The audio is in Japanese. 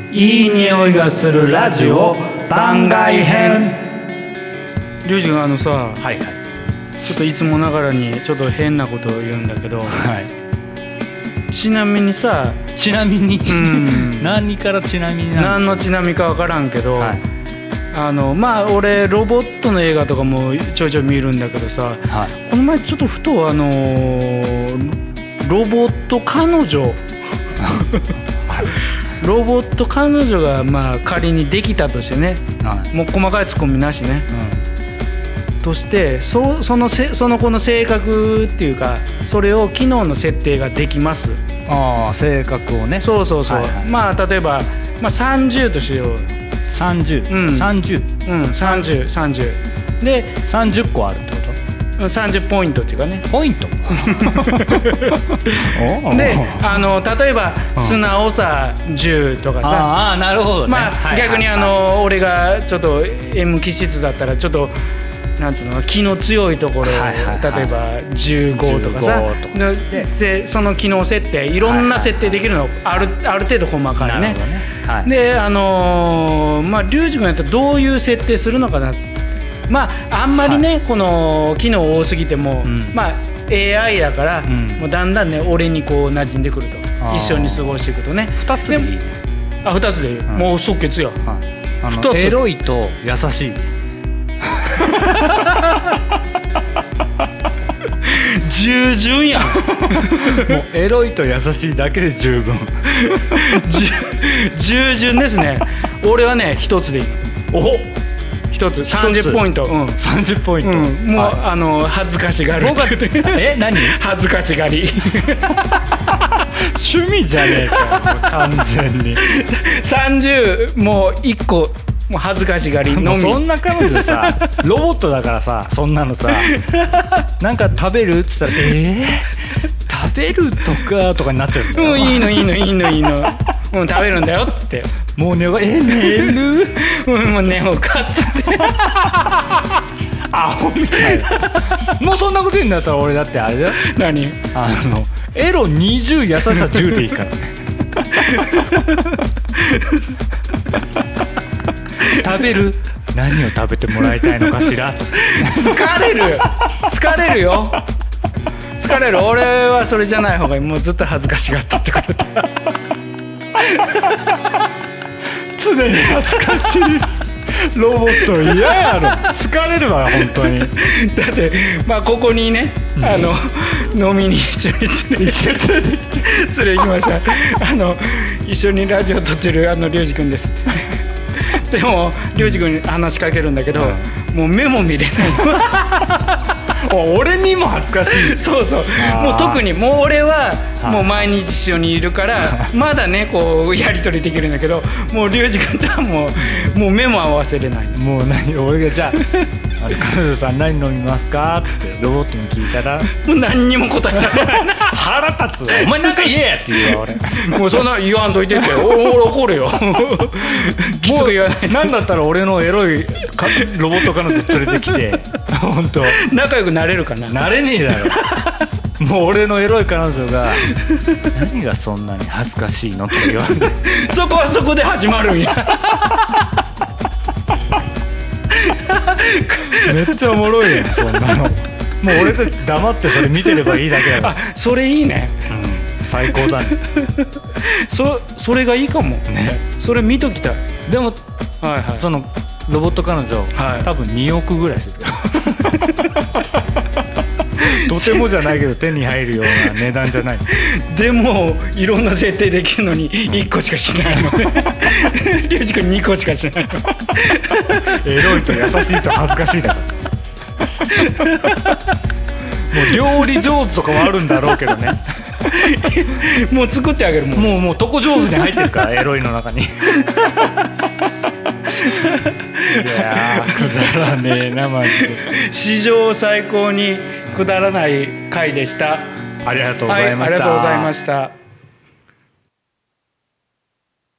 いい匂いがするラジオ番外編。 リュウジ君さ、 はいはい、 ちょっといつもながらにちょっと変なことを言うんだけど、 はい、 ちなみにさ、 ちなみに、 うん何からちなみに何のちなみか分からんけど、 はい、 まあ俺ロボットの映画とかもちょいちょい見るんだけどさ、 はい、 この前ちょっとふとロボット彼女ロボット彼女がまあ仮にできたとしてね、 はい、 もう細かいツッコミなしね、としてその子の性格っていうか、それを機能の設定ができます。 ああ、性格をね。 そうそうそう、 はいはい、 まあ例えば、30としよう。 30、 うん、 30、 30で 30個あるってこと ？30ポイントっていうかね。 ポイントで、例えば素直さ10とかさ、 ああ、なるほどね。 まあ逆に俺がちょっと M 気質だったらちょっとなんていうの、気の強いところを、例えば15とかさ、でその機能設定いろんな設定できるの、ある程度細かいね。はい、でまあリュウジ君やったらどういう設定するのかな。まああんまりね、はい、この機能多すぎても、まあ AI だから、もうだんだんね俺にこう馴染んでくると、一緒に過ごしていくとね。2つでいい。2つでいい、もう即決や。 2つ。エロいと優しい。 従順やん。 もうエロいと優しいだけで十分。 従順ですね。俺はね1つでいい。 お、 1つ30ポイント。 30ポイント。 もう、はい、恥ずかしがる。 何？ 恥ずかしがり。 趣味じゃねえか完全に。 30もう1個。もう恥ずかしがりのみ。 そんな彼女さ、ロボットだからさ、そんなのさ、なんか食べるって言ったら、食べるとかになっちゃうんだよ。 いいの、もう食べるんだよって言って、 もう寝るもう寝ようかって言って、 アホみたいな。もうそんなこと言うんだったら俺だってあれだよ。 何？ エロ20、優しさ10でいいからね。食べる？何を食べてもらいたいのかしら。 疲れるよ。疲れる。俺はそれじゃない方がいい。もうずっと恥ずかしがってってくれた。 常に恥ずかしいロボット嫌やろ。疲れるわ本当に。 だってまあここにね、飲みに一緒に連れ行きました。一緒にラジオ撮ってるリュウジ君ですって。でもリュウジ君に話しかけるんだけど、もう目も見れない。 俺にも恥ずかしい。 そうもう特にもう俺はもう毎日一緒にいるからまだねこうやり取りできるんだけど、もうリュウジ君とはもう目も合わせれない。 もう俺がじゃあ彼女さん何飲みますかってロボットに聞いたら、 もう何にも答えない。 腹立つわ。お前なんか言えやって言うわ俺。 もうそんな言わんといてって俺怒るよ。きつく言わない。 なんだったら俺のエロいロボット彼女連れてきて本当仲良くなれるかな。 なれねえだろ。もう俺のエロい彼女が何がそんなに恥ずかしいのって言われて、 そこはそこで始まるんや。 めっちゃおもろいやんそんなの。もう俺たち黙ってそれ見てればいいだけだから。 それいいね。 最高だね。 それがいいかもね。それ見ときたい。 でも、そのロボット彼女、多分2億ぐらいする。とてもじゃないけど手に入るような値段じゃない。 でもいろんな設定できるのに1個しかしないのね。リュウジ君2個しかしないの。 エロいと優しいと恥ずかしいだから。もう料理上手とかはあるんだろうけどね。 もう作ってあげるもん。 もう床上手に入ってるからエロいの中に。いやくだらねえなマジで。 史上最高にくだらない回でした。 ありがとうございました。 ありがとうございました。